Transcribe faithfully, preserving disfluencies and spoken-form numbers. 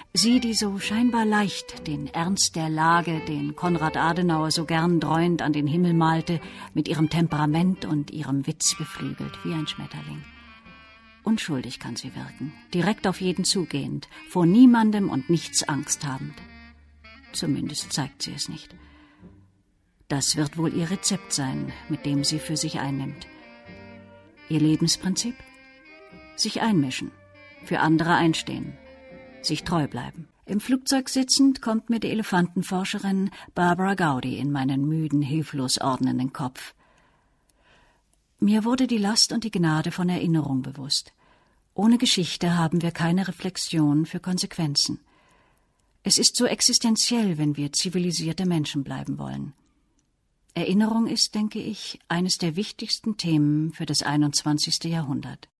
Sie, die so scheinbar leicht den Ernst der Lage, den Konrad Adenauer so gern dreuend an den Himmel malte, mit ihrem Temperament und ihrem Witz beflügelt, wie ein Schmetterling. Unschuldig kann sie wirken, direkt auf jeden zugehend, vor niemandem und nichts Angst habend. Zumindest zeigt sie es nicht. Das wird wohl ihr Rezept sein, mit dem sie für sich einnimmt. Ihr Lebensprinzip? Sich einmischen, für andere einstehen, sich treu bleiben. Im Flugzeug sitzend kommt mir die Elefantenforscherin Barbara Gowdy in meinen müden, hilflos ordnenden Kopf. Mir wurde die Last und die Gnade von Erinnerung bewusst. Ohne Geschichte haben wir keine Reflexion für Konsequenzen. Es ist so existenziell, wenn wir zivilisierte Menschen bleiben wollen. Erinnerung ist, denke ich, eines der wichtigsten Themen für das einundzwanzigste Jahrhundert.